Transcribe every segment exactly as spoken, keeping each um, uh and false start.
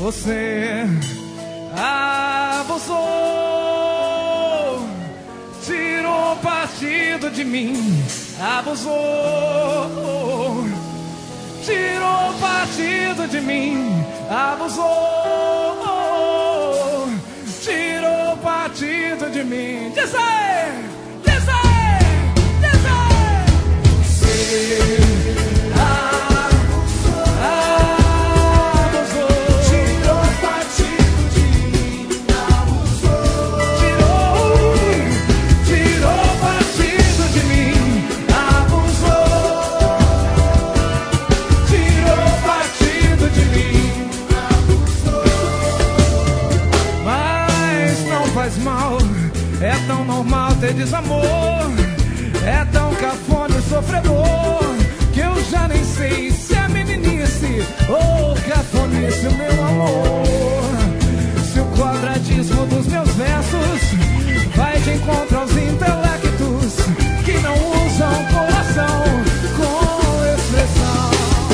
Você abusou, tirou partido de mim, abusou, tirou partido de mim, abusou, tirou partido de mim. Diz aí, diz aí, diz aí. Você é tão normal ter desamor, é tão cafona e sofredor, que eu já nem sei se é meninice ou cafonice, meu amor. Se o quadradismo dos meus versos vai de encontro aos intelectos que não usam coração com expressão.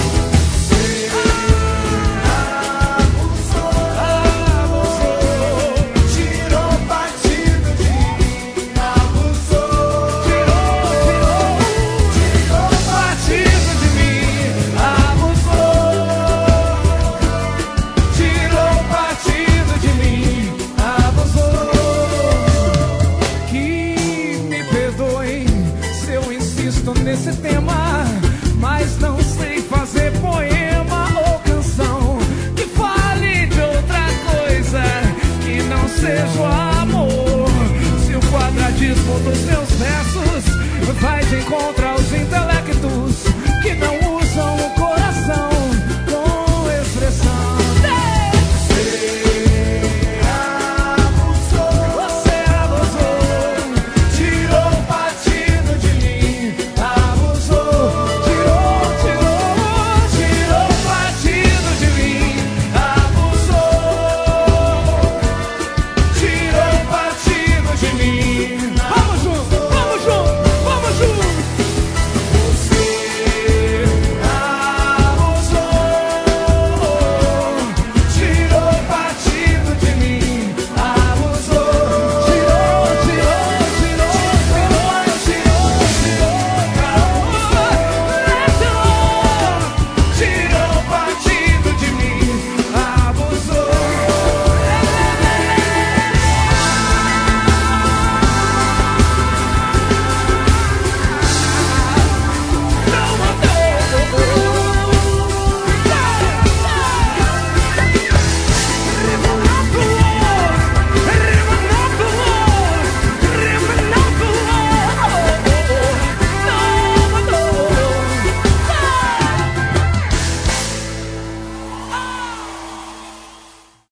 Nesse tema, mas não sei fazer poema ou canção que fale de outra coisa que não seja o amor. Se o quadradismo dos meus versos vai de encontro